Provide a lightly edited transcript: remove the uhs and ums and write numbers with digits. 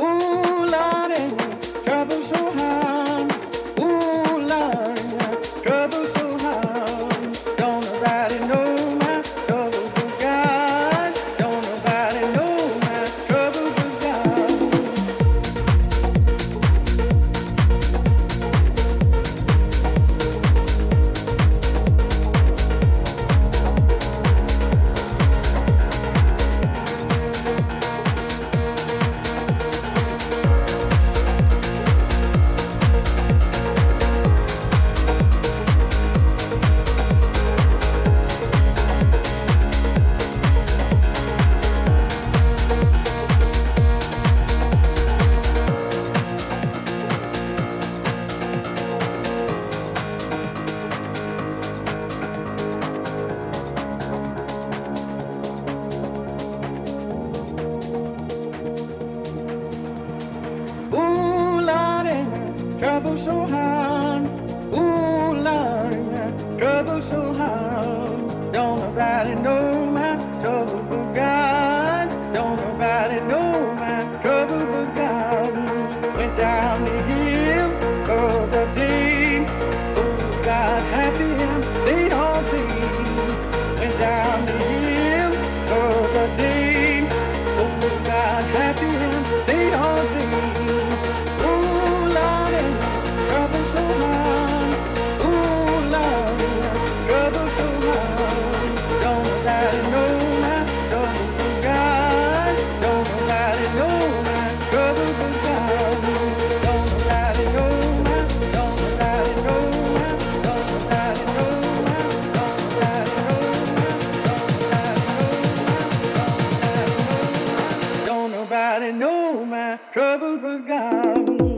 Ooh, Lordy, trouble so hard. Ooh, Lordy, trouble so hard. Don't nobody know my trouble but God. Don't nobody know my trouble but God. Ooh, Lordy, trouble so hard. Ooh, Lordy, trouble so hard. Don't nobody know my trouble but God. Don't nobody know my trouble but God. Went down the hill of the day, so got happy and they all paid. Went down the hill of the day, so got happy and they all paid. Nobody know my trouble but God.